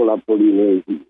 la Polynésie.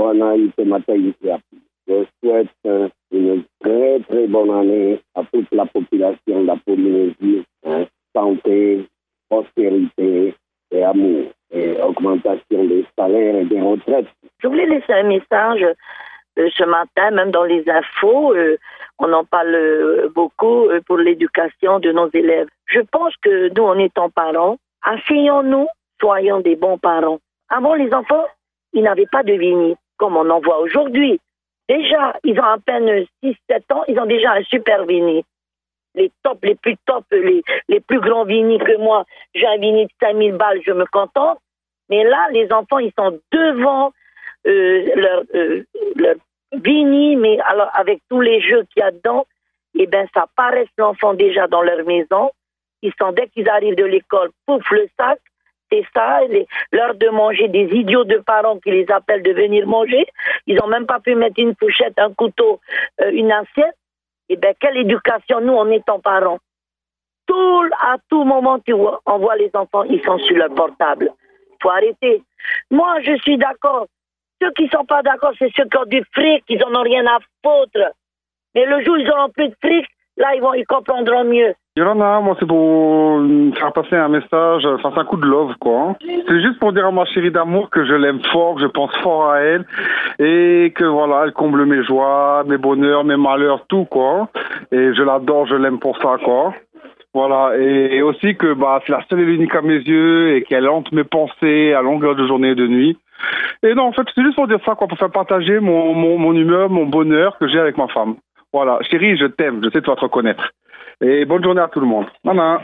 Je souhaite une très très bonne année à toute la population de la Polynésie. Santé, prospérité et amour. Et augmentation des salaires et des retraites. Je voulais laisser un message ce matin, même dans les infos. On en parle beaucoup pour l'éducation de nos élèves. Je pense que nous, en étant parents, asseyons-nous, soyons des bons parents. Avant, les enfants, ils n'avaient pas de Vini, comme on en voit aujourd'hui. Déjà, ils ont à peine 6-7 ans, ils ont déjà un super Vini. Les tops, les plus tops, les plus grands Vini que moi. J'ai un Vini de 5000 balles, je me contente. Mais là, les enfants, ils sont devant leur Vini, mais alors avec tous les jeux qu'il y a dedans, eh ben ça paraît l'enfant déjà dans leur maison. Ils sont, dès qu'ils arrivent de l'école, pouf, le sac. C'est ça, l'heure de manger, des idiots de parents qui les appellent de venir manger. Ils n'ont même pas pu mettre une fourchette, un couteau, une assiette. Eh bien, quelle éducation, nous, en étant parents. À tout moment, on voit les enfants, ils sont sur leur portable. Il faut arrêter. Moi, je suis d'accord. Ceux qui ne sont pas d'accord, c'est ceux qui ont du fric, ils n'en ont rien à foutre. Mais le jour où ils n'auront plus de fric, là, ils comprendront mieux. Yolanda, moi c'est pour faire passer un message, enfin c'est un coup de love quoi. C'est juste pour dire à ma chérie d'amour que je l'aime fort, que je pense fort à elle et que voilà, elle comble mes joies, mes bonheurs, mes malheurs, tout quoi. Et je l'adore, je l'aime pour ça quoi. Voilà, et aussi que c'est la seule et l'unique à mes yeux et qu'elle hante mes pensées à longueur de journée et de nuit. Et non, en fait, c'est juste pour dire ça quoi, pour faire partager mon humeur, mon bonheur que j'ai avec ma femme. Voilà, chérie, je t'aime, je sais que tu vas te reconnaître. Et bonne journée à tout le monde. Nana.